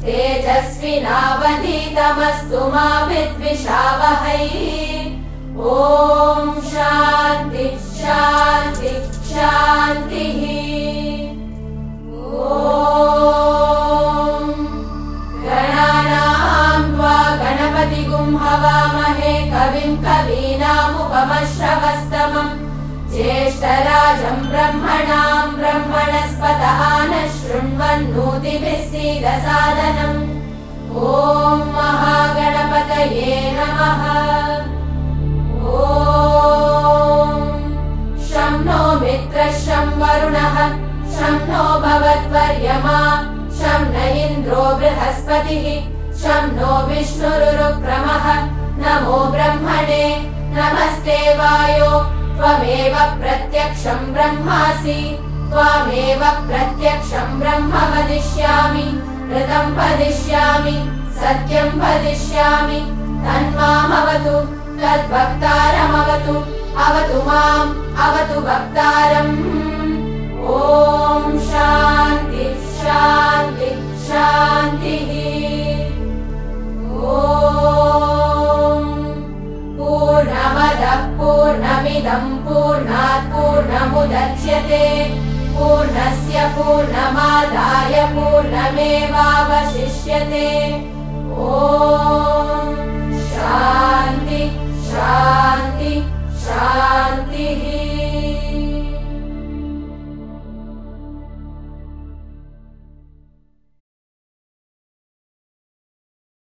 तेजस्विनावधीतमस्तु मा विद्विषावहै। ॐ शान्ति शान्ति शान्तिः। ॐ गणानां त्वा गणपतिगुं हवामहे कविं कवीनामुपमश्रवस्तमम् ज्येष्ठराजं ब्रह्मणां ब्रह्मणस्पत नः शृण्वन्नोतिभिः सीदसादनम्। ॐ महागणपतये नमः। ॐ शं नो मित्रः शं वरुणः शं नो भवद्वर्यमा शं न इन्द्रो बृहस्पतिः शं नो विष्णुरुक्रमः। नमो ब्रह्मणे नमस्ते वायो त्वमेव प्रत्यक्षं ब्रह्मासि त्वामेव प्रत्यक्षं ब्रह्म वदिष्यामि ऋतं वदिष्यामि सत्यं वदिष्यामि तन्मामवतु तद्भक्तारमवतु अवतु माम् अवतु भक्तारम्। ॐ शान्ति शान्ति शान्तिः। ॐ पूर्णमदः पूर्णमिदं पूर्णात् पूर्णमुदच्यते पूर्णस्य पूर्णमादाय पूर्णमेवावशिष्यते। ॐ शान्ति शान्ति